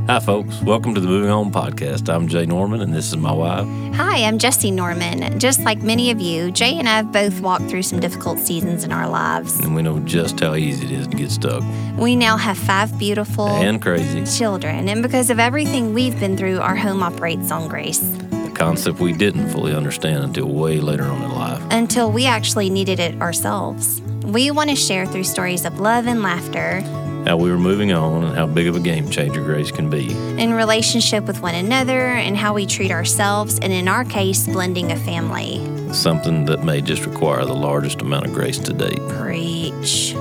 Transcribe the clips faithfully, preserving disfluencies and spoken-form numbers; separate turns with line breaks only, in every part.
Hi, folks. Welcome to the Moving Home Podcast. I'm Jay Norman, and this is my wife.
Hi, I'm Jessie Norman. Just like many of you, Jay and I have both walked through some difficult seasons in our lives.
And we know just how easy it is to get stuck.
We now have five beautiful
and crazy
children, and because of everything we've been through, our home operates on grace.
A concept we didn't fully understand until way later on in life.
Until we actually needed it ourselves. We want to share through stories of love and laughter,
how we were moving on, and how big of a game changer grace can be.
In relationship with one another, and how we treat ourselves, and in our case, blending a family.
Something that may just require the largest amount of grace to date.
Preach.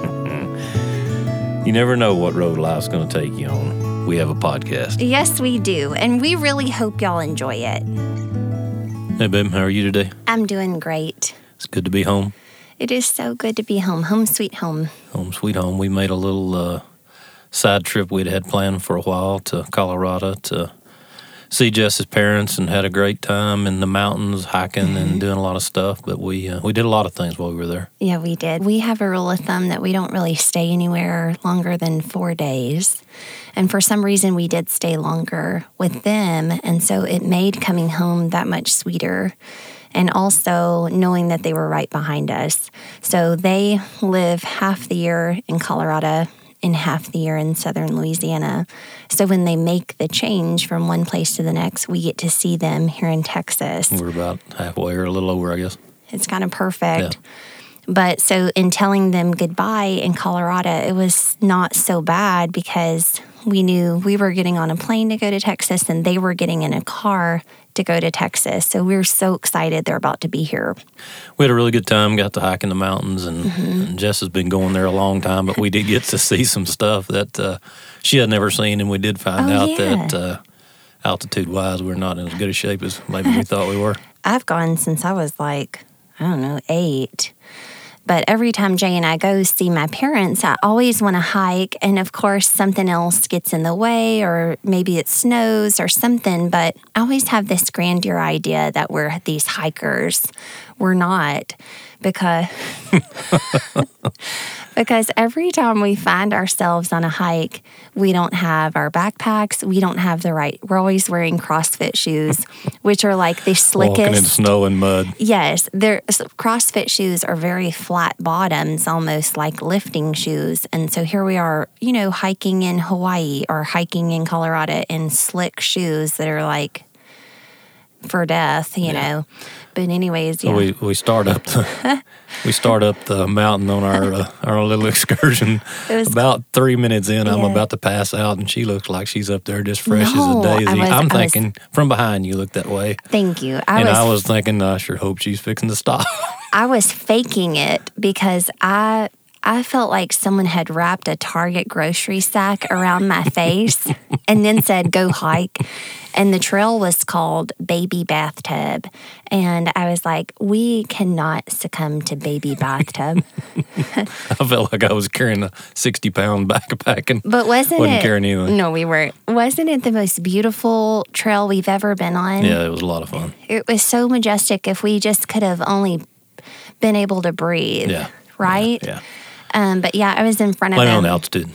You never know what road life's going to take you on. We have a podcast.
Yes, we do, and we really hope y'all enjoy it.
Hey, babe, how are you today?
I'm doing great.
It's good to be home.
It is so good to be home. Home sweet home.
Home sweet home. We made a little uh, side trip we'd had planned for a while to Colorado to see Jess's parents, and had a great time in the mountains, hiking mm-hmm. and doing a lot of stuff. But we uh, we did a lot of things while we were there.
Yeah, we did. We have a rule of thumb that we don't really stay anywhere longer than four days. And for some reason, we did stay longer with them. And so it made coming home that much sweeter. And also knowing that they were right behind us. So they live half the year in Colorado and half the year in southern Louisiana. So when they make the change from one place to the next, we get to see them here in Texas.
We're about halfway or a little over, I guess.
It's kind of perfect.
Yeah.
But so in telling them goodbye in Colorado, it was not so bad because we knew we were getting on a plane to go to Texas and they were getting in a car to go to Texas. So we were so excited they're about to be here.
We had a really good time, got to hike in the mountains, and,
mm-hmm.
and Jess has been going there a long time, but we did get to see some stuff that uh, she had never seen, and we did find
oh,
out
yeah.
that uh, altitude-wise, we're not in as good a shape as maybe we thought we were.
I've gone since I was like, I don't know, eight. But every time Jay and I go see my parents, I always want to hike. And of course, something else gets in the way, or maybe it snows or something. But I always have this grandeur idea that we're these hikers. We're not, because because every time we find ourselves on a hike, we don't have our backpacks. We don't have the right. We're always wearing CrossFit shoes, which are like the slickest.
Walking in snow and mud.
Yes, they're CrossFit shoes are very flat bottoms, almost like lifting shoes. And so here we are, you know, hiking in Hawaii or hiking in Colorado in slick shoes that are like for death, you yeah. know. But anyways, yeah.
So we we start up the we start up the mountain on our uh, our little excursion.
It was,
about three minutes in,
yeah.
I'm about to pass out, and she looks like she's up there just fresh
no,
as a daisy.
I was,
I'm
I
thinking
was,
from behind you look that way.
Thank you. I
and
was,
I was thinking, I sure hope she's fixing to stop.
I was faking it because I. I felt like someone had wrapped a Target grocery sack around my face and then said, go hike. And the trail was called Baby Bathtub. And I was like, we cannot succumb to Baby Bathtub.
I felt like I was carrying a sixty-pound backpack and
but wasn't,
wasn't
it,
carrying anything.
No, we weren't. Wasn't it the most beautiful trail we've ever been on?
Yeah, it was a lot of fun.
It was so majestic. If we just could have only been able to breathe,
yeah.
right?
Yeah. yeah.
Um, but yeah, I was in front of
Blame
him.
on the altitude.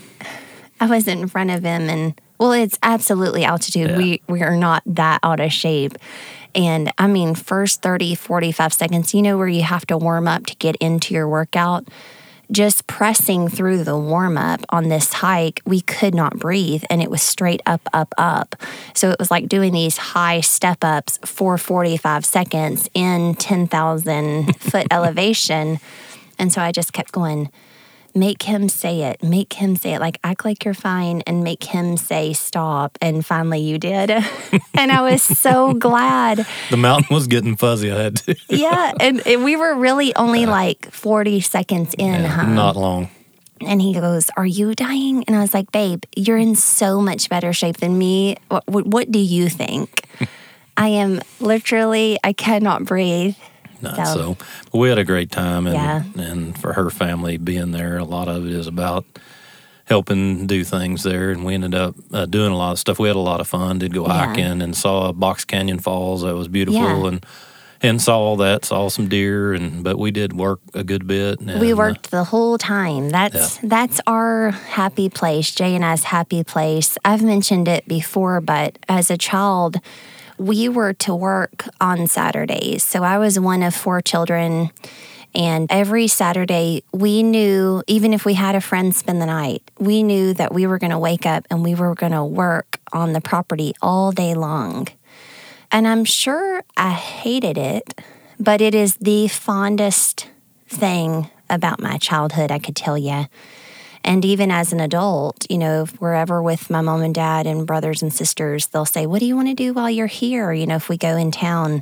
I was in front of him, and well, it's absolutely altitude.
Yeah.
We we are not that out of shape. And I mean, first thirty, forty-five seconds, you know, where you have to warm up to get into your workout. Just pressing through the warm up on this hike, we could not breathe, and it was straight up, up, up. So it was like doing these high step ups for forty-five seconds in ten thousand foot elevation. And so I just kept going, make him say it, make him say it, like act like you're fine and make him say stop. And finally you did. And I was so glad.
The mountain was getting fuzzy, I had to.
Yeah, and, and we were really only uh, like forty seconds in,
yeah,
huh?
Not long.
And he goes, are you dying? And I was like, babe, you're in so much better shape than me. What, what, what do you think? I am literally, I cannot breathe.
Not so. so. But we had a great time, and
yeah.
and for her family being there, a lot of it is about helping do things there, and we ended up uh, doing a lot of stuff. We had a lot of fun, did go
yeah.
hiking and saw Box Canyon Falls. That was beautiful,
yeah.
and and saw all that, saw some deer, and but we did work a good bit. And,
we worked uh, the whole time. That's yeah. that's our happy place, Jay and I's happy place. I've mentioned it before, but as a child, we were to work on Saturdays. So I was one of four children. And every Saturday, we knew, even if we had a friend spend the night, we knew that we were going to wake up and we were going to work on the property all day long. And I'm sure I hated it, but it is the fondest thing about my childhood, I could tell you. And even as an adult, you know, if we're ever with my mom and dad and brothers and sisters, they'll say, what do you want to do while you're here? You know, if we go in town.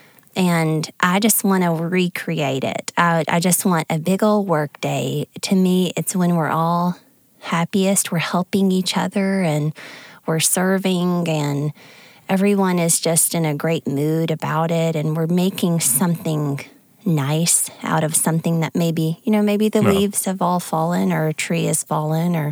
And I just want to recreate it. I, I just want a big old work day. To me, it's when we're all happiest. We're helping each other and we're serving and everyone is just in a great mood about it. And we're making something nice out of something that maybe, you know, maybe the no. leaves have all fallen or a tree has fallen or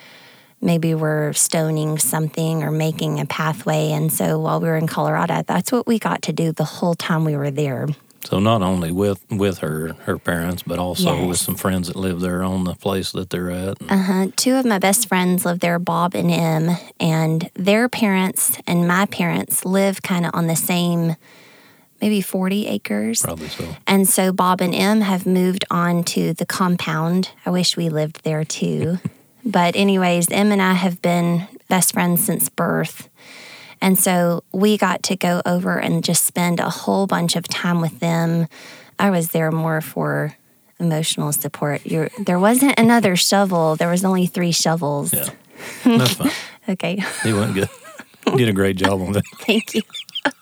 maybe we're stoning something or making a pathway. And so while we were in Colorado, that's what we got to do the whole time we were there.
So not only with, with her, her parents, but also
yes.
with some friends that live there on the place that they're at.
Uh-huh. Two of my best friends live there, Bob and Em, and their parents and my parents live kind of on the same, maybe forty acres.
Probably so.
And so Bob and Em have moved on to the compound. I wish we lived there too. But anyways, Em and I have been best friends since birth. And so we got to go over and just spend a whole bunch of time with them. I was there more for emotional support. You're, there wasn't another shovel. There was only three shovels.
Yeah, that's fine.
Okay.
You went good. You did a great job on that.
Thank you.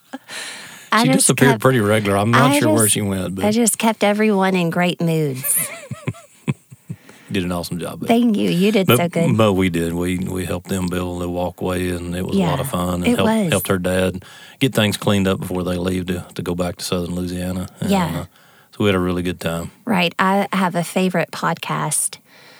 She disappeared kept, pretty regular. I'm not I sure just, where she went. But
I just kept everyone in great moods.
Did an awesome job.
Thank you. You did
but,
so good.
But we did. We we helped them build the walkway, and it was
yeah,
a lot of fun. And
it
helped,
was.
helped her dad get things cleaned up before they leave to, to go back to southern Louisiana. And,
yeah.
Uh, so we had a really good time.
Right. I have a favorite podcast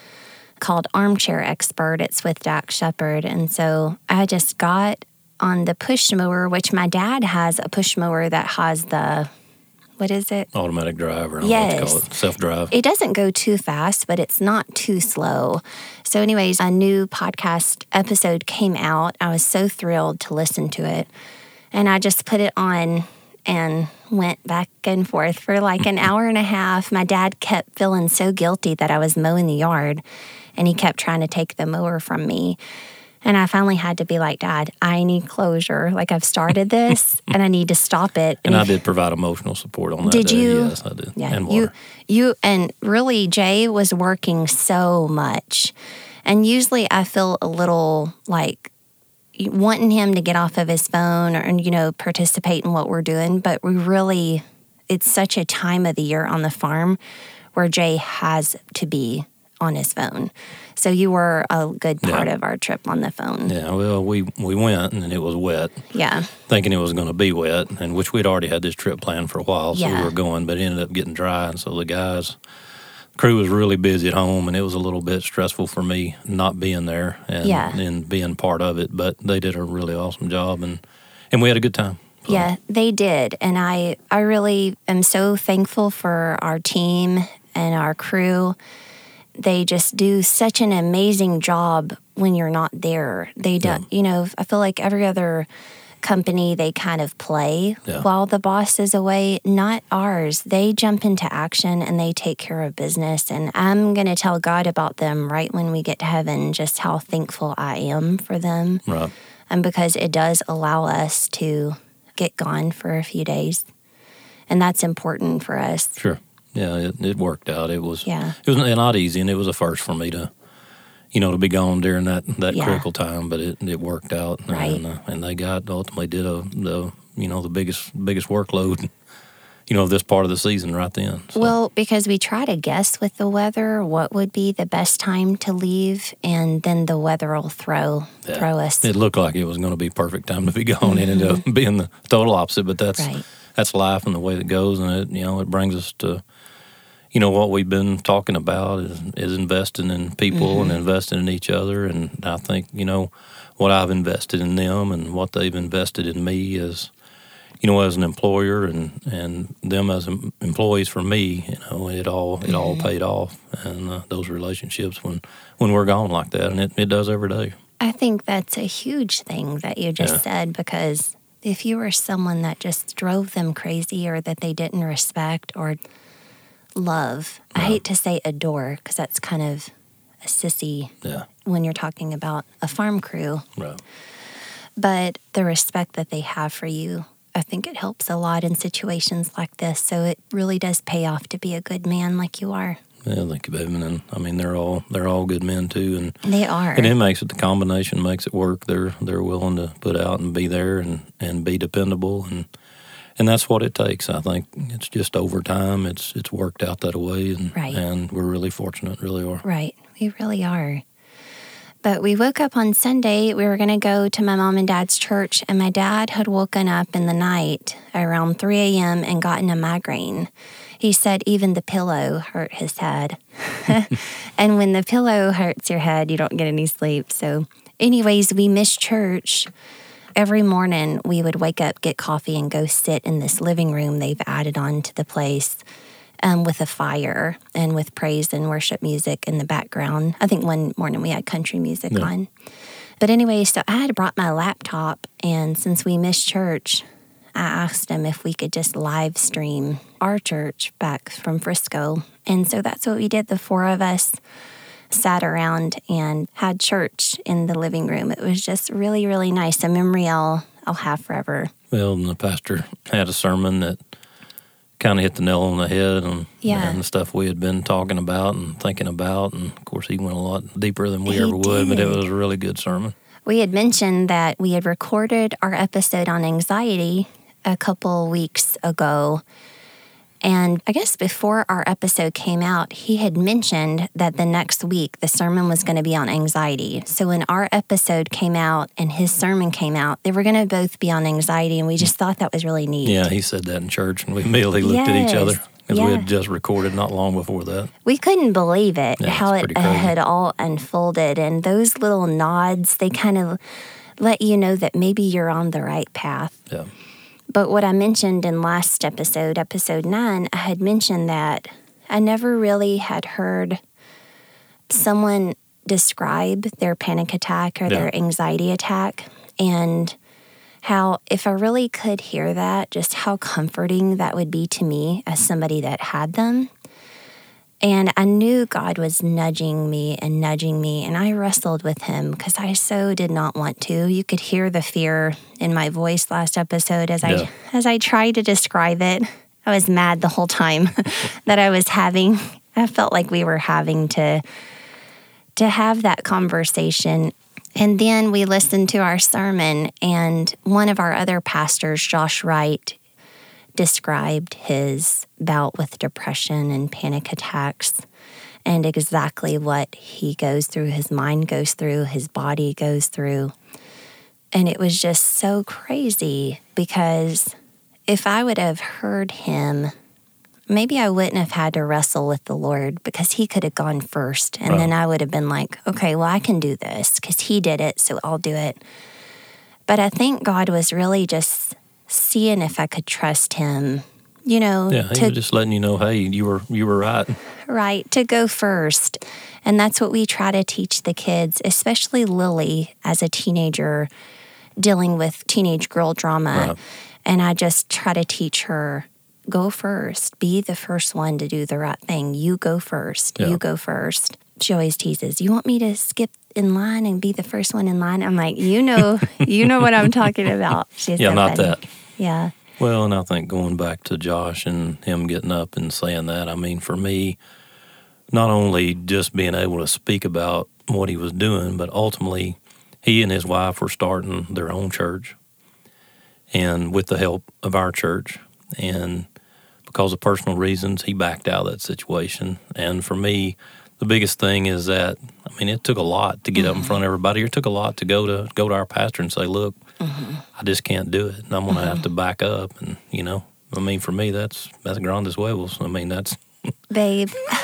called Armchair Expert. It's with Dax Shepard. And so I just got on the push mower, which my dad has a push mower that has the... What is it?
Automatic drive, or
yes.
what you call it, self-drive.
It doesn't go too fast, but it's not too slow. So anyways, a new podcast episode came out. I was so thrilled to listen to it. And I just put it on and went back and forth for like an hour and a half. My dad kept feeling so guilty that I was mowing the yard, and he kept trying to take the mower from me. And I finally had to be like, Dad, I need closure. Like, I've started this, and I need to stop it.
And, and
I
if, did provide emotional support on that
Did
day.
you?
Yes, I did.
Yeah,
and
you,
water.
you, and really, Jay was working so much. And usually I feel a little like wanting him to get off of his phone or, you know, participate in what we're doing. But we really, it's such a time of the year on the farm where Jay has to be on his phone. So you were a good part
yeah.
of our trip on the phone.
Yeah, well, we, we went, and it was wet.
Yeah.
Thinking it was going to be wet, and which we'd already had this trip planned for a while, so
yeah.
we were going, but it ended up getting dry, and so the guys, crew was really busy at home, and it was a little bit stressful for me not being there and,
yeah.
and being part of it, but they did a really awesome job, and, and we had a good time. So.
Yeah, they did, and I, I really am so thankful for our team and our crew. They just do such an amazing job when you're not there. They don't, yeah. you know, I feel like every other company, they kind of play
yeah.
while the boss is away. Not ours. They jump into action and they take care of business. And I'm going to tell God about them right when we get to heaven, just how thankful I am for them.
Right.
And because it does allow us to get gone for a few days. And that's important for us.
Sure. Yeah, it, it worked out. It was
yeah.
it was not easy, and it was a first for me to, you know, to be gone during that, that
yeah.
critical time. But it, it worked out,
right.
and uh, and they got ultimately did a the you know the biggest biggest workload, you know, of this part of the season right then. So.
Well, because we try to guess with the weather what would be the best time to leave, and then the weather will throw
yeah.
throw us.
It looked like it was going to be perfect time to be gone. It ended up being the total opposite, but that's
right.
that's life and the way it goes, and it you know it brings us to. You know, what we've been talking about is, is investing in people mm-hmm. and investing in each other. And I think, you know, what I've invested in them and what they've invested in me is, you know, as an employer and, and them as em- employees for me, you know, it all it all paid off, and uh, those relationships when, when we're gone like that, and it, it does every day.
I think that's a huge thing that you just
Yeah.
said, because if you were someone that just drove them crazy or that they didn't respect or love, I hate to say adore, because that's kind of a sissy
Yeah,
when you're talking about a farm crew,
right.
but the respect that they have for you, I think it helps a lot in situations like this. So it really does pay off to be a good man like you are.
Yeah, thank you, baby. And I mean, they're all they're all good men too, and
They are.
and it makes it the combination makes it work. They're they're willing to put out and be there and, and be dependable, and and that's what it takes. I think it's just over time. It's it's worked out that way, and
Right.
and we're really fortunate, really are.
Right. We really are. But we woke up on Sunday. We were going to go to my mom and dad's church, and my dad had woken up in the night around three a.m. and gotten a migraine. He said even the pillow hurt his head. And when the pillow hurts your head, you don't get any sleep. So anyways, we missed church. Every morning, we would wake up, get coffee, and go sit in this living room they've added on to the place. Um, with a fire and with praise and worship music in the background. I think one morning we had country music
Yeah.
on. But anyway, so I had brought my laptop, and since we missed church, I asked him if we could just live stream our church back from Frisco. And so that's what we did. The four of us sat around and had church in the living room. It was just really, really nice. A memory I'll, I'll have forever.
Well, and the pastor had a sermon that kind of hit the nail on the head and,
Yeah.
and the stuff we had been talking about and thinking about. And, of course, he went a lot deeper than we
He
ever would, but it
did.
was a really good sermon.
We had mentioned that we had recorded our episode on anxiety a couple weeks ago. And I guess before our episode came out, he had mentioned that the next week the sermon was going to be on anxiety. So when our episode came out and his sermon came out, they were going to both be on anxiety. And we just thought that was really neat.
Yeah, he said that in church, and we immediately looked at each
Yes.
other because we
Yeah.
had just recorded not long before that.
We couldn't believe it,
Yeah,
how
it's
it
pretty crazy.
had all unfolded. And those little nods, they kind of let you know that maybe you're on the right path.
Yeah.
But what I mentioned in last episode, episode nine, I had mentioned that I never really had heard someone describe their panic attack or
Yeah.
their anxiety attack, and how if I really could hear that, just how comforting that would be to me as somebody that had them. And I knew God was nudging me and nudging me, and I wrestled with him because I so did not want to. You could hear the fear in my voice last episode as
Yeah.
I as I tried to describe it. I was mad the whole time that I was having. I felt like we were having to to have that conversation. And then we listened to our sermon, and one of our other pastors, Josh Wright, described his bout with depression and panic attacks and exactly what he goes through, his mind goes through, his body goes through. And it was just so crazy because if I would have heard him, maybe I wouldn't have had to wrestle with the Lord because he could have gone first. And
Right.
then I would have been like, okay, well, I can do this because he did it, so I'll do it. But I think God was really just seeing if I could trust him, you know,
Yeah, he
to
was just letting you know, hey, you were you were right.
right, to go first. And that's what we try to teach the kids, especially Lily as a teenager dealing with teenage girl drama.
Right.
And I just try to teach her, go first, be the first one to do the right thing. You go first,
Yeah.
you go first. She always teases, you want me to skip in line and be the first one in line? I'm like, you know, you know what I'm talking about. She's
Yeah,
so
not
funny.
that.
Yeah.
Well, and I think going back to Josh and him getting up and saying that, I mean, for me, not only just being able to speak about what he was doing, but ultimately he and his wife were starting their own church, and with the help of our church. And because of personal reasons, he backed out of that situation. And for me, the biggest thing is that, I mean, it took a lot to get up in front of everybody. It took a lot to go to go to our pastor and say, look, I just can't do it. And I'm going to have to back up. And, you know, I mean, for me, that's that's grandes huevos. I mean, that's
Babe,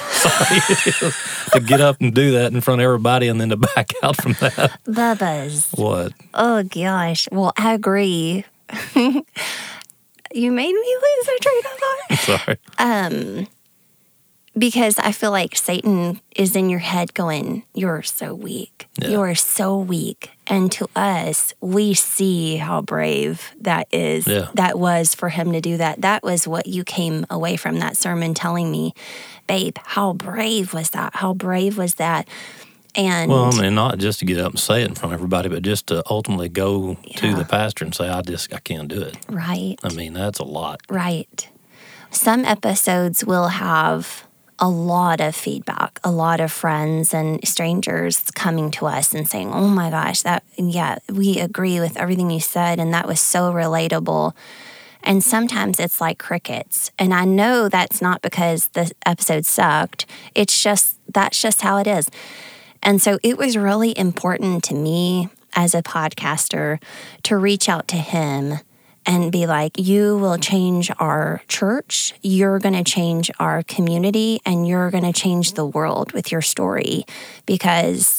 to get up and do that in front of everybody and then to back out from that.
Bubba's.
What?
Oh, gosh. Well, I agree. You made me lose a train of thought.
Sorry.
Um, because I feel like Satan is in your head going, you're so weak.
Yeah.
You are so weak. And to us, we see how brave that is.
Yeah.
That was for him to do that. That was what you came away from that sermon telling me, babe, how brave was that? How brave was that? And
Well, I mean, not just to get up and say it in front of everybody, but just to ultimately go to
Yeah.
the pastor and say, I just, I can't do it.
right.
I mean, that's a lot.
Right. Some episodes will have a lot of feedback, a lot of friends and strangers coming to us and saying, oh my gosh, that, yeah, we agree with everything you said. And that was so relatable. And sometimes it's like crickets. And I know that's not because the episode sucked. It's just, that's just how it is. And so it was really important to me as a podcaster to reach out to him and be like, you will change our church, you're going to change our community, and you're going to change the world with your story. Because,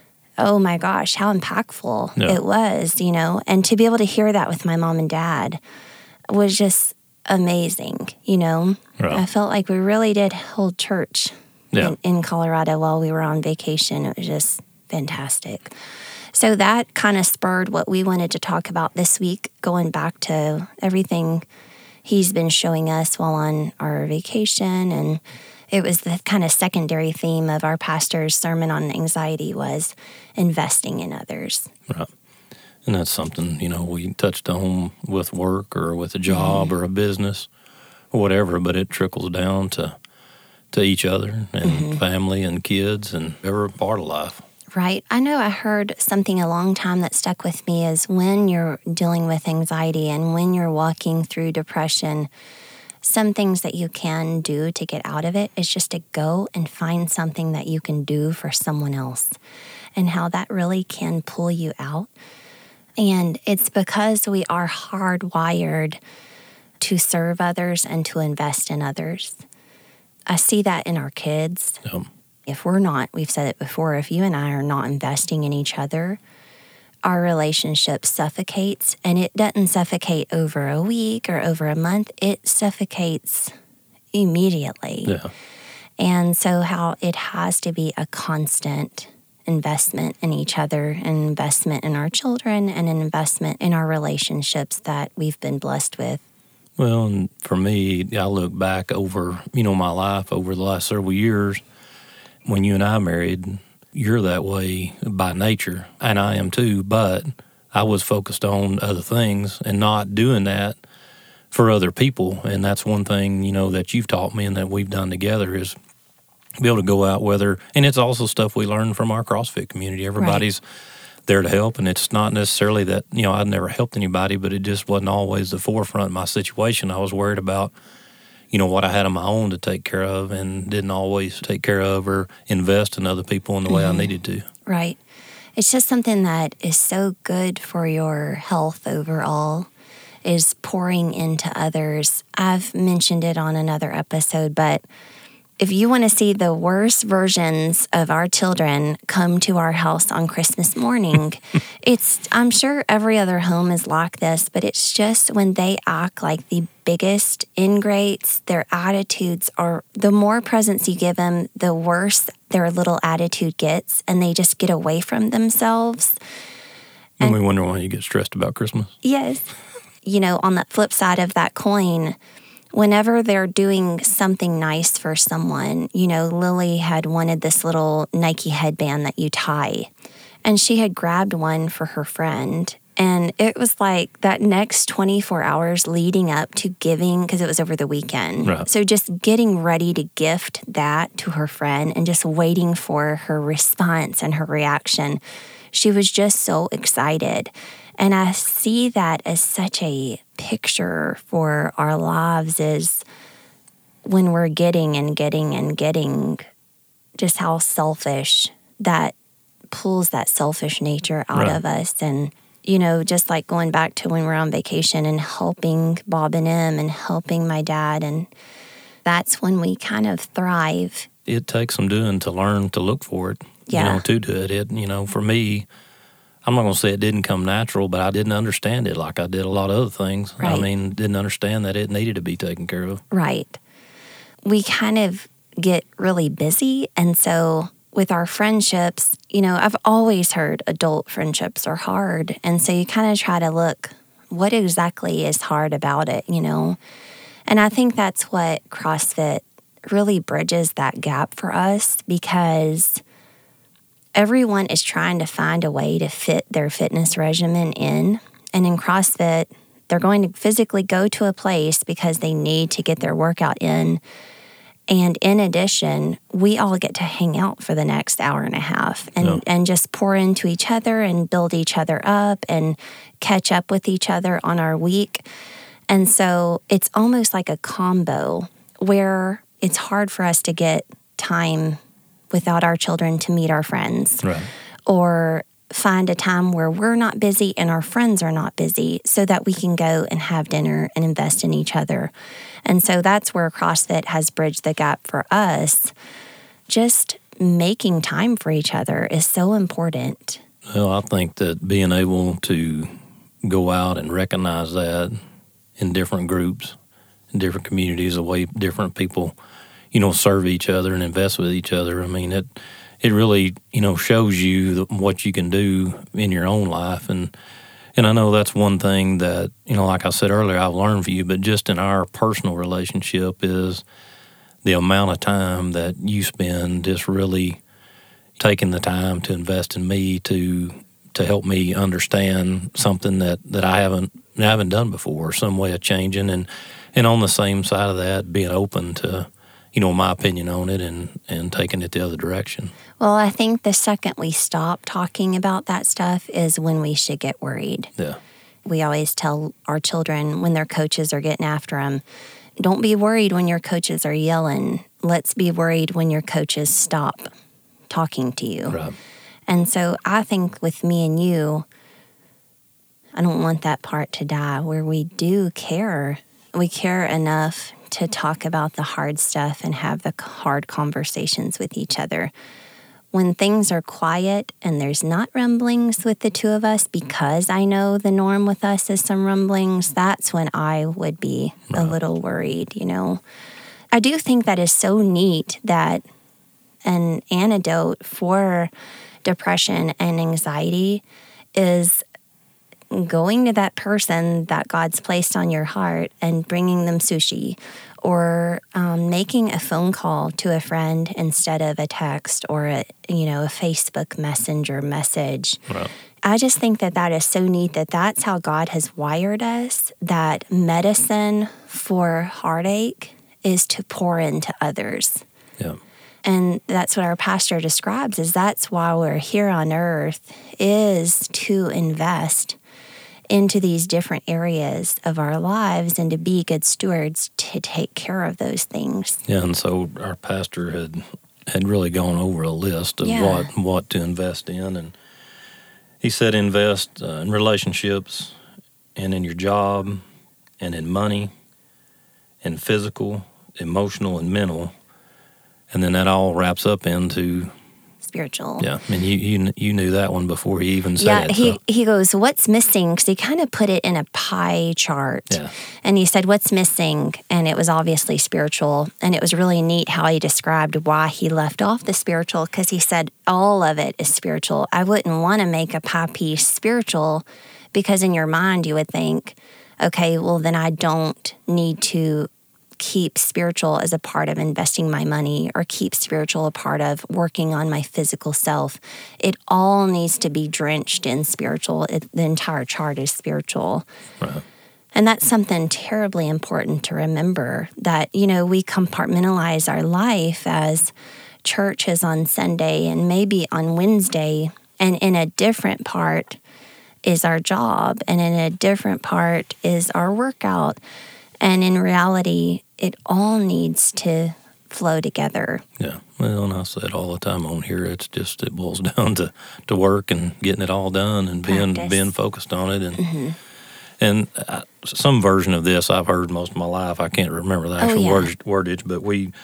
oh my gosh, how impactful
Yeah.
it was, you know? And to be able to hear that with my mom and dad was just amazing, you know?
Right.
I felt like we really did hold church
Yeah.
in, in Colorado while we were on vacation. It was just fantastic. So that kind of spurred what we wanted to talk about this week, going back to everything he's been showing us while on our vacation. And it was the kind of secondary theme of our pastor's sermon on anxiety was investing in others.
Right. And that's something, you know, we touched on with work or with a job
Mm-hmm.
or a business or whatever, but it trickles down to to each other and
Mm-hmm.
family and kids and every part of life.
Right. I know I heard something a long time that stuck with me is when you're dealing with anxiety and when you're walking through depression, some things that you can do to get out of it is just to go and find something that you can do for someone else and how that really can pull you out. And it's because we are hardwired to serve others and to invest in others. I see that in our kids.
Yep.
If we're not, we've said it before, if you and I are not investing in each other, our relationship suffocates. And it doesn't suffocate over a week or over a month, it suffocates immediately.
Yeah.
And so, how it has to be a constant investment in each other, an investment in our children, and an investment in our relationships that we've been blessed with.
Well, and for me, I look back over, you know, my life over the last several years. When you and I married, you're that way by nature, and I am too, but I was focused on other things and not doing that for other people. And that's one thing, you know, that you've taught me and that we've done together is be able to go out, whether, and it's also stuff we learned from our CrossFit community. Everybody's there to help, and it's not necessarily that, you know, I'd never helped anybody, but it just wasn't always the forefront of my situation. I was worried about, you know, what I had on my own to take care of and didn't always take care of or invest in other people in the way
Mm-hmm.
I needed to.
Right. It's just something that is so good for your health overall is pouring into others. I've mentioned it on another episode, but if you want to see the worst versions of our children come to our house on Christmas morning, it's, I'm sure every other home is like this, but it's just when they act like the biggest ingrates, their attitudes are, the more presents you give them, the worse their little attitude gets, and they just get away from themselves.
And we wonder why you get stressed about Christmas.
Yes. You know, on the flip side of that coin, whenever they're doing something nice for someone, you know, Lily had wanted this little Nike headband that you tie, and she had grabbed one for her friend. And it was like that next twenty-four hours leading up to giving, because it was over the weekend.
Right.
So just getting ready to gift that to her friend and just waiting for her response and her reaction. She was just so excited. And I see that as such a picture for our lives is when we're getting and getting and getting, just how selfish that pulls that selfish nature out
Right.
of us. And, you know, just like going back to when we're on vacation and helping Bob and Em and helping my dad. And that's when we kind of thrive.
It takes some doing to learn to look for it,
Yeah.
you know, to do it. It, you know, for me, I'm not going to say it didn't come natural, but I didn't understand it like I did a lot of other things.
Right.
I mean, didn't understand that it needed to be taken care of.
Right. We kind of get really busy. And so with our friendships, you know, I've always heard adult friendships are hard. And so you kind of try to look, what exactly is hard about it, you know? And I think that's what CrossFit really bridges that gap for us, because everyone is trying to find a way to fit their fitness regimen in. And in CrossFit, they're going to physically go to a place because they need to get their workout in. And in addition, we all get to hang out for the next hour and a half and,
Yeah.
and just pour into each other and build each other up and catch up with each other on our week. And so it's almost like a combo where it's hard for us to get time without our children to meet our friends,
Right.
or find a time where we're not busy and our friends are not busy so that we can go and have dinner and invest in each other. And so that's where CrossFit has bridged the gap for us. Just making time for each other is so important.
Well, I think that being able to go out and recognize that in different groups, in different communities, the way different people, you know, serve each other and invest with each other. I mean, it it really, you know, shows you the, what you can do in your own life. And and I know that's one thing that, you know, like I said earlier, I've learned from you, but just in our personal relationship is the amount of time that you spend just really taking the time to invest in me to to help me understand something that, that I haven't I haven't done before, some way of changing, and and on the same side of that, being open to, you know, my opinion on it and, and taking it the other direction.
Well, I think the second we stop talking about that stuff is when we should get worried.
Yeah.
We always tell our children when their coaches are getting after them, don't be worried when your coaches are yelling. Let's be worried when your coaches stop talking to you.
Right.
And so I think with me and you, I don't want that part to die where we do care. We care enough to talk about the hard stuff and have the hard conversations with each other. When things are quiet and there's not rumblings with the two of us, because I know the norm with us is some rumblings, that's when I would be a little worried, you know. I do think that is so neat that an antidote for depression and anxiety is going to that person that God's placed on your heart and bringing them sushi, or um, making a phone call to a friend instead of a text or a, you know, a Facebook Messenger message.
Right.
I just think that that is so neat that that's how God has wired us, that medicine for heartache is to pour into others.
Yeah.
And that's what our pastor describes, is that's why we're here on earth, is to invest into these different areas of our lives and to be good stewards to take care of those things.
Yeah, and so our pastor had had really gone over a list of
Yeah.
what what to invest in, and he said invest uh, in relationships and in your job and in money and physical, emotional, and mental, and then that all wraps up into
Spiritual.
yeah. I mean, you you you knew that one before he even said
Yeah,
it.
he,
so.
he goes, what's missing? Because he kind of put it in a pie chart.
Yeah.
And he said, what's missing? And it was obviously spiritual. And it was really neat how he described why he left off the spiritual, because he said all of it is spiritual. I wouldn't want to make a pie piece spiritual, because in your mind you would think, okay, well, then I don't need to keep spiritual as a part of investing my money, or keep spiritual a part of working on my physical self. It all needs to be drenched in spiritual. It, the entire chart is spiritual.
Right.
And that's something terribly important to remember, that, you know, we compartmentalize our life as church is on Sunday and maybe on Wednesday, and in a different part is our job, and in a different part is our workout. And in reality, it all needs to flow together.
Yeah. Well, and I say it all the time on here. It's just, it boils down to, to work and getting it all done and being
Practice.
being focused on it. And
Mm-hmm.
and I, some version of this I've heard most of my life. I can't remember the
Oh,
actual
yeah.
word, wordage, but we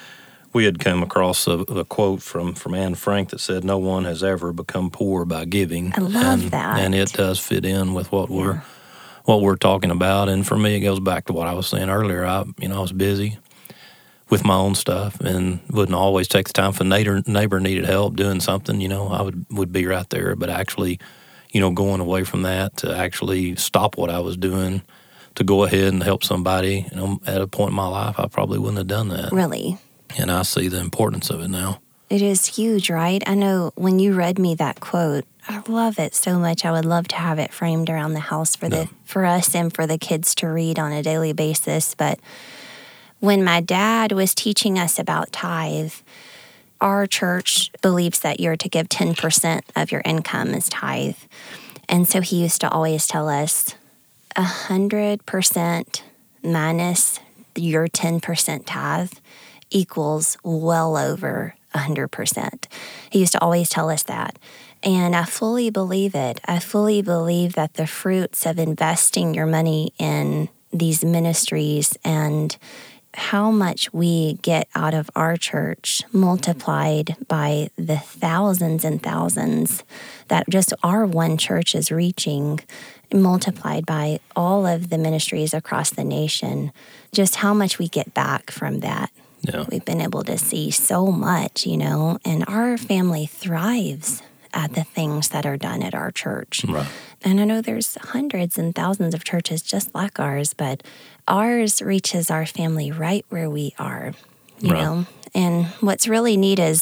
we had come across a, a quote from, from Anne Frank that said, "No one has ever become poor by giving."
I love
and,
that.
And it does fit in with what
Yeah.
we're what we're talking about. And for me, it goes back to what I was saying earlier. I, you know, I was busy with my own stuff and wouldn't always take the time. If a neighbor, neighbor needed help doing something, you know, I would, would be right there. But actually, you know, going away from that to actually stop what I was doing to go ahead and help somebody, you know, at a point in my life, I probably wouldn't have done that.
Really.
And I see the importance of it now.
It is huge, right? I know when you read me that quote, I love it so much. I would love to have it framed around the house for the
Yeah.
for us and for the kids to read on a daily basis. But when my dad was teaching us about tithe, our church believes that you're to give ten percent of your income as tithe. And so he used to always tell us one hundred percent minus your ten percent tithe equals well over one hundred percent. He used to always tell us that. And I fully believe it. I fully believe that the fruits of investing your money in these ministries and how much we get out of our church multiplied by the thousands and thousands that just our one church is reaching, multiplied by all of the ministries across the nation, just how much we get back from that.
Yeah.
We've been able to see so much, you know, and our family thrives at the things that are done at our church.
Right.
And I know there's hundreds and thousands of churches just like ours, but ours reaches our family right where we are, you
Right.
know. And what's really neat is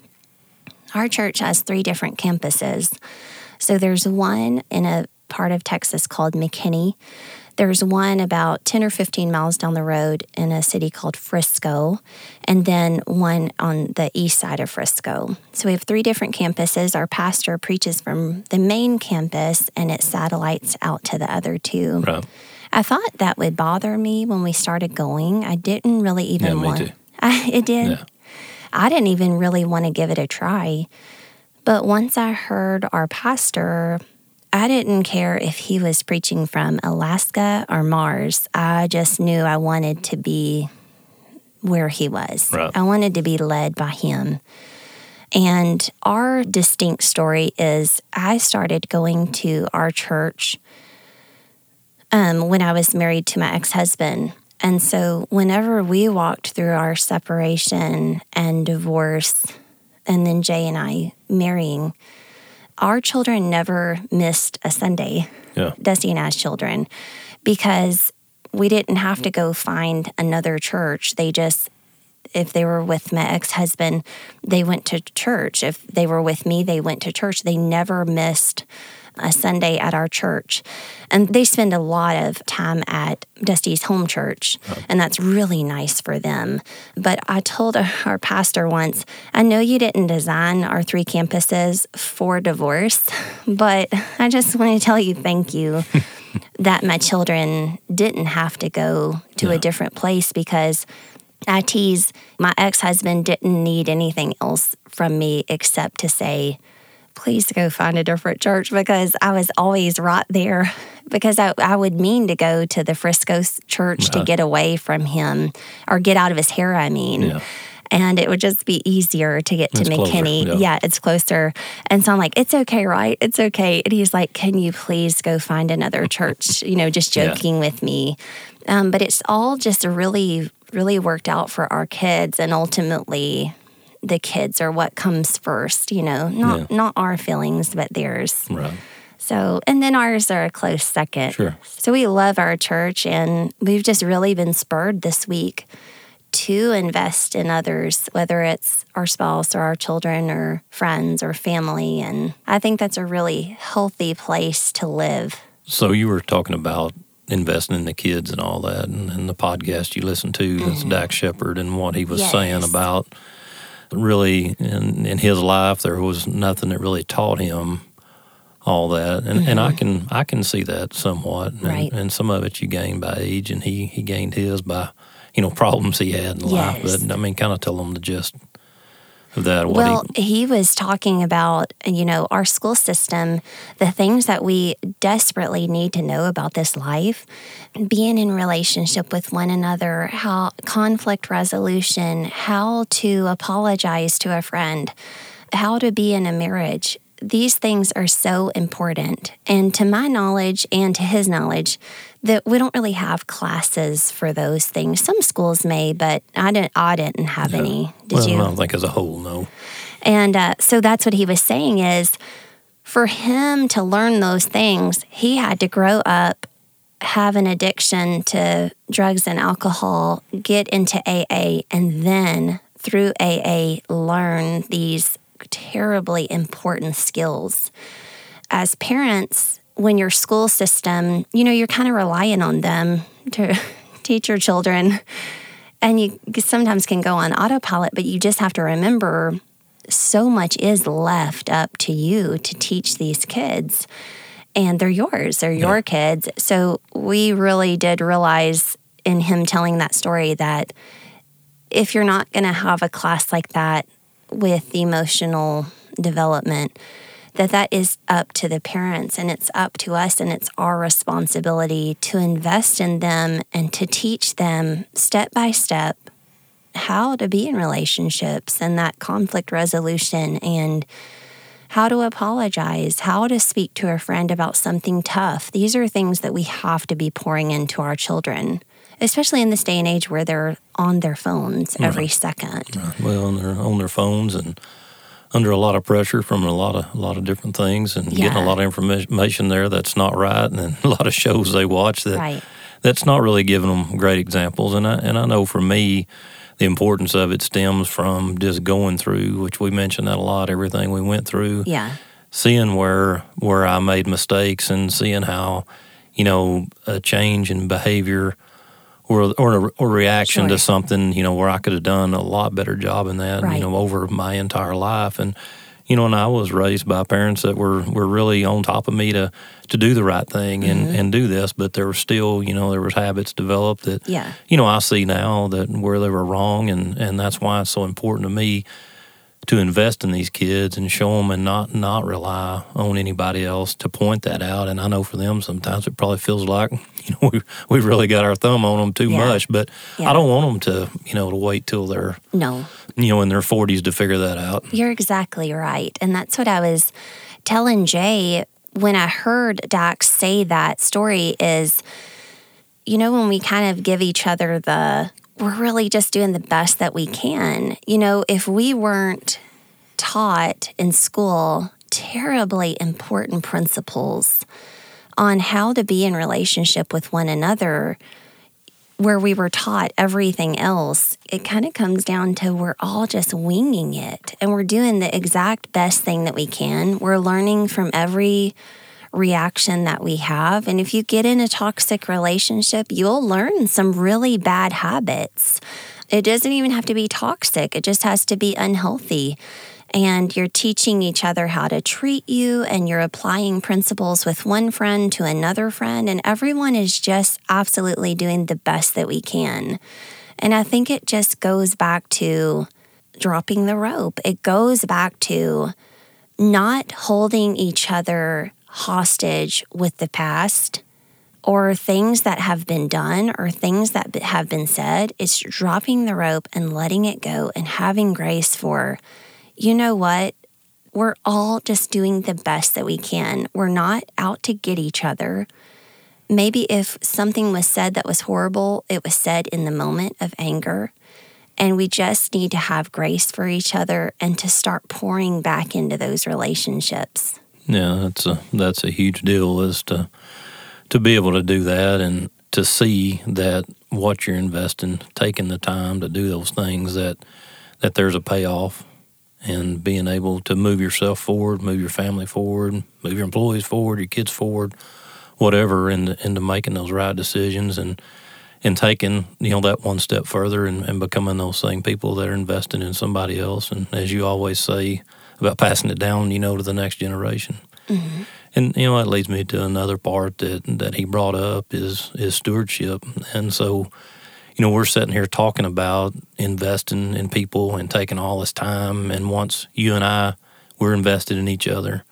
our church has three different campuses. So there's one in a part of Texas called McKinney. There's one about ten or fifteen miles down the road in a city called Frisco, and then one on the east side of Frisco. So we have three different campuses. Our pastor preaches from the main campus, and it satellites out to the other two.
Right.
I thought that would bother me when we started going. I didn't really even
Yeah, me
want
too.
I, it did.
Yeah.
I didn't even really want to give it a try. But once I heard our pastor, I didn't care if he was preaching from Alaska or Mars. I just knew I wanted to be where he was.
Right.
I wanted to be led by him. And our distinct story is I started going to our church um, when I was married to my ex-husband. And so whenever we walked through our separation and divorce, and then Jay and I marrying, our children never missed a Sunday,
Yeah.
Dusty and I's children, because we didn't have to go find another church. They just, if they were with my ex-husband, they went to church. If they were with me, they went to church. They never missed a Sunday at our church. And they spend a lot of time at Dusty's home church, and that's really nice for them. But I told our pastor once, I know you didn't design our three campuses for divorce, but I just want to tell you thank you that my children didn't have to go to
Yeah.
a different place, because I tease, my ex-husband didn't need anything else from me except to say, please go find a different church, because I was always right there, because I, I would mean to go to the Frisco church to
Right.
get away from him, or get out of his hair, I mean.
Yeah.
And it would just be easier to get to
It's closer,
McKinney.
yeah.
Yeah, it's closer. And so I'm like, it's okay, right? It's okay. And he's like, can you please go find another church? You know, just
Yeah.
joking with me. Um, but it's all just really, really worked out for our kids. And ultimately, the kids are what comes first, you know, not
Yeah.
not our feelings, but theirs.
Right.
So, and then ours are a close second.
Sure.
So we love our church, and we've just really been spurred this week to invest in others, whether it's our spouse or our children or friends or family. And I think that's a really healthy place to live.
So you were talking about investing in the kids and all that, and, and the podcast you listened to, it's Dax Shepard, and what he was
Yes.
saying about really in, in his life, there was nothing that really taught him all that. And, and I can I can see that somewhat. And,
Right.
and some of it you gain by age, and he, he gained his by, you know, problems he had in life.
Yes.
But I mean, kind of tell him to just of that? What
Well,
he,
he was talking about, you know, our school system, the things that we desperately need to know about this life, being in relationship with one another, how conflict resolution, how to apologize to a friend, how to be in a marriage. These things are so important. And to my knowledge and to his knowledge, that we don't really have classes for those things. Some schools may, but I didn't. I didn't have
yeah.
any. Did
well,
you?
I don't think as a whole, no.
And uh, so that's what he was saying is, for him to learn those things, he had to grow up, have an addiction to drugs and alcohol, get into A A, and then through A A learn these terribly important skills. As parents, when your school system, you know, you're kind of relying on them to teach your children, and you sometimes can go on autopilot, but you just have to remember so much is left up to you to teach these kids, and they're yours, they're your
yeah.
kids. So we really did realize in him telling that story that if you're not going to have a class like that with emotional development, that that is up to the parents, and it's up to us, and it's our responsibility to invest in them and to teach them step by step how to be in relationships and that conflict resolution, and how to apologize, how to speak to a friend about something tough. These are things that we have to be pouring into our children, especially in this day and age where they're on their phones every
right.
second.
Right. Well, and they're on their phones and under a lot of pressure from a lot of a lot of different things, and
Yeah.
getting a lot of information there that's not right, and then a lot of shows they watch that
Right.
that's not really giving them great examples. And I and I know for me, the importance of it stems from just going through, which we mentioned that a lot, everything we went through,
Yeah.
seeing where where I made mistakes, and seeing how, you know, a change in behavior or or a, or reaction
Sure.
to something, you know, where I could have done a lot better job in that,
Right.
you know, over my entire life. And, you know, and I was raised by parents that were, were really on top of me to, to do the right thing and,
Mm-hmm.
and do this, but there were still, you know, there was habits developed that,
Yeah.
you know, I see now that where they were wrong, and, and that's why it's so important to me to invest in these kids and show them, and not not rely on anybody else to point that out. And I know for them sometimes it probably feels like, you know, we we really got our thumb on them too
Yeah.
much. But
Yeah.
I don't want them to, you know, to wait till they're,
No.
you know, in their forties to figure that out.
You're exactly right. And that's what I was telling Jay when I heard Dax say that story is, you know, when we kind of give each other the, we're really just doing the best that we can. You know, if we weren't taught in school terribly important principles on how to be in relationship with one another, where we were taught everything else, it kind of comes down to we're all just winging it, and we're doing the exact best thing that we can. We're learning from every reaction that we have. And if you get in a toxic relationship, you'll learn some really bad habits. It doesn't even have to be toxic, it just has to be unhealthy. And you're teaching each other how to treat you, and you're applying principles with one friend to another friend, and everyone is just absolutely doing the best that we can. And I think it just goes back to dropping the rope. It goes back to not holding each other hostage with the past or things that have been done or things that have been said. It's dropping the rope and letting it go and having grace for, you know what? We're all just doing the best that we can. We're not out to get each other. Maybe if something was said that was horrible, it was said in the moment of anger. And we just need to have grace for each other and to start pouring back into those relationships.
Yeah, that's a that's a huge deal, is to to be able to do that, and to see that what you're investing, taking the time to do those things, that that there's a payoff, and being able to move yourself forward, move your family forward, move your employees forward, your kids forward, whatever, into, into making those right decisions, and and taking, you know, that one step further, and, and becoming those same people that are investing in somebody else. And as you always say about passing it down, you know, to the next generation.
Mm-hmm.
And, you know, that leads me to another part that, that he brought up is, is stewardship. And so, you know, we're sitting here talking about investing in people and taking all this time. And once you and I, we're invested in each other.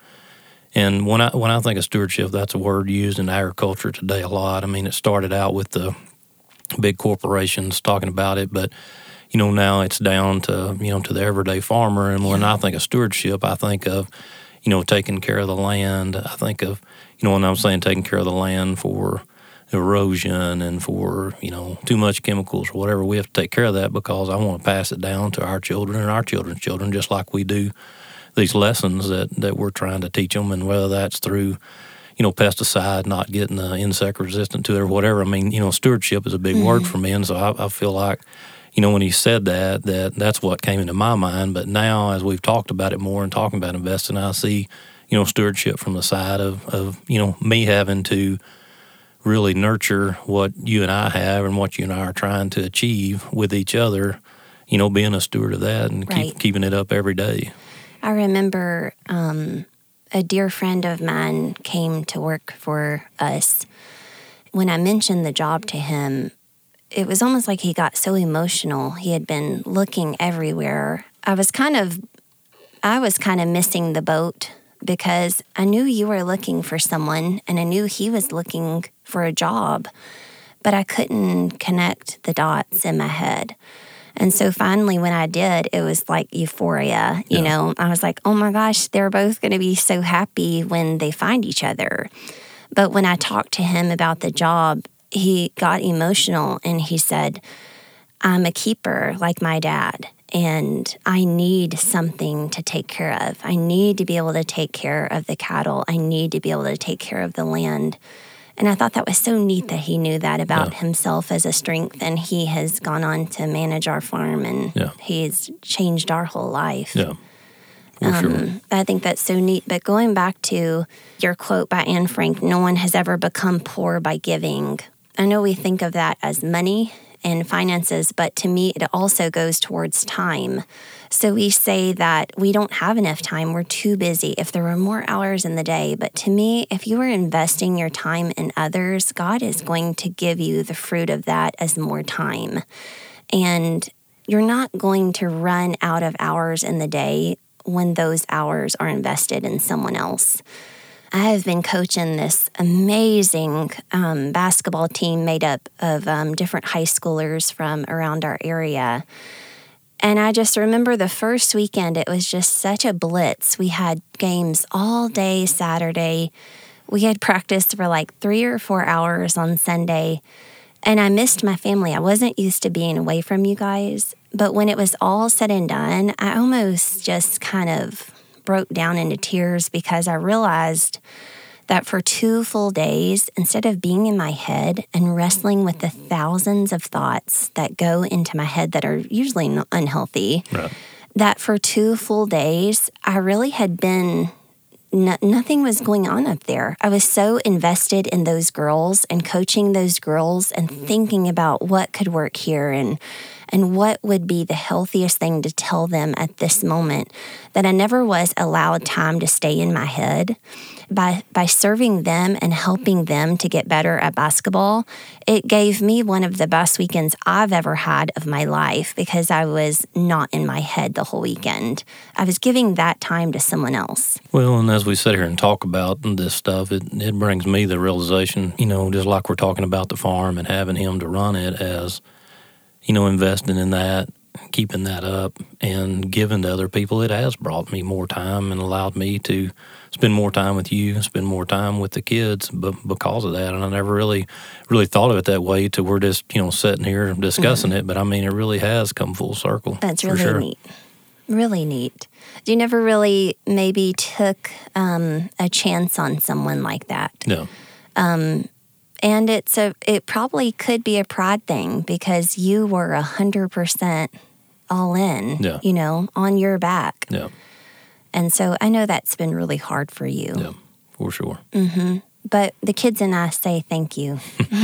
And when I when I think of stewardship, that's a word used in agriculture today a lot. I mean, it started out with the big corporations talking about it, but you know, now it's down to, you know, to the everyday farmer. And when I think of stewardship, I think of, you know, taking care of the land. I think of, you know, when I'm saying taking care of the land for erosion and for, you know, too much chemicals or whatever, we have to take care of that because I want to pass it down to our children and our children's children, just like we do these lessons that, that we're trying to teach them. And whether that's through, you know, pesticide, not getting the insect resistant to it or whatever. I mean, you know, stewardship is a big mm-hmm. word for me. And so I, I feel like, you know, when he said that, that that's what came into my mind. But now, as we've talked about it more and talking about investing, I see, you know, stewardship from the side of, of, you know, me having to really nurture what you and I have and what you and I are trying to achieve with each other, you know, being a steward of that and
right.
keep keeping it up every day.
I remember um, a dear friend of mine came to work for us. When I mentioned the job to him, it was almost like he got so emotional. He had been looking everywhere. I was kind of, I was kind of missing the boat because I knew you were looking for someone and I knew he was looking for a job, but I couldn't connect the dots in my head. And so finally when I did, it was like euphoria, you yeah. know. I was like, oh my gosh, they're both going to be so happy when they find each other. But when I talked to him about the job, he got emotional and he said, I'm a keeper like my dad, and I need something to take care of. I need to be able to take care of the cattle. I need to be able to take care of the land. And I thought that was so neat that he knew that about yeah. himself as a strength, and he has gone on to manage our farm, and yeah. he's changed our whole life.
Yeah.
Um,
sure.
I think that's so neat. But going back to your quote by Anne Frank, no one has ever become poor by giving. I know we think of that as money and finances, but to me, it also goes towards time. So we say that we don't have enough time. We're too busy if there were more hours in the day. But to me, if you are investing your time in others, God is going to give you the fruit of that as more time. And you're not going to run out of hours in the day when those hours are invested in someone else. I have been coaching this amazing um, basketball team made up of um, different high schoolers from around our area. And I just remember the first weekend, it was just such a blitz. We had games all day Saturday. We had practice for like three or four hours on Sunday. And I missed my family. I wasn't used to being away from you guys. But when it was all said and done, I almost just kind of broke down into tears because I realized that for two full days, instead of being in my head and wrestling with the thousands of thoughts that go into my head that are usually unhealthy, right. that for two full days, I really had been, no, nothing was going on up there. I was so invested in those girls and coaching those girls and thinking about what could work here and and what would be the healthiest thing to tell them at this moment, that I never was allowed time to stay in my head. By by serving them and helping them to get better at basketball, it gave me one of the best weekends I've ever had of my life because I was not in my head the whole weekend. I was giving that time to someone else.
Well, and as we sit here and talk about this stuff, it, it brings me the realization, you know, just like we're talking about the farm and having him to run it as, you know, investing in that, keeping that up, and giving to other people, it has brought me more time and allowed me to spend more time with you, spend more time with the kids, but because of that. And I never really, really thought of it that way till we're just, you know, sitting here discussing mm-hmm. it. But I mean, it really has come full circle.
That's really
sure.
neat. Really neat. You never really maybe took um, a chance on someone like that.
No.
Um, And it's a, it probably could be a pride thing because you were a hundred percent all in,
yeah.
you know, on your back.
Yeah.
And so I know that's been really hard for you.
Yeah, for sure.
Mm-hmm. But the kids and I say thank you.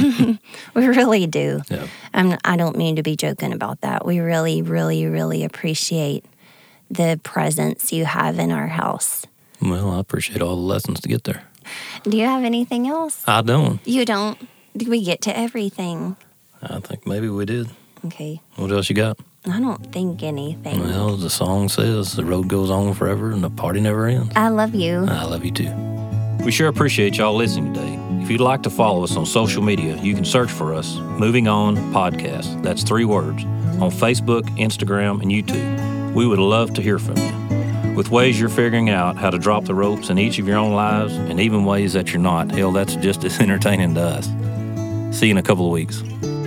We really do.
Yeah.
I'm, I don't mean to be joking about that. We really, really, really appreciate the presence you have in our house.
Well, I appreciate all the lessons to get there.
Do you have anything else?
I don't.
You don't? We get to everything.
I think maybe we did.
Okay.
What else you got?
I don't think anything.
Well, the song says the road goes on forever and the party never ends.
I love you.
I love you too. We sure appreciate y'all listening today. If you'd like to follow us on social media, you can search for us, Moving On Podcast. That's three words, on Facebook, Instagram, and YouTube. We would love to hear from you. With ways you're figuring out how to drop the ropes in each of your own lives, and even ways that you're not, hell, that's just as entertaining to us. See you in a couple of weeks.